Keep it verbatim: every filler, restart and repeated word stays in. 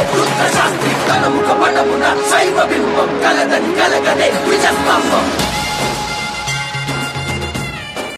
రుద్ర శాస్త్రి తన ముఖ పటమున శైవ బింబం కలదని కలగనే విజస్తంభం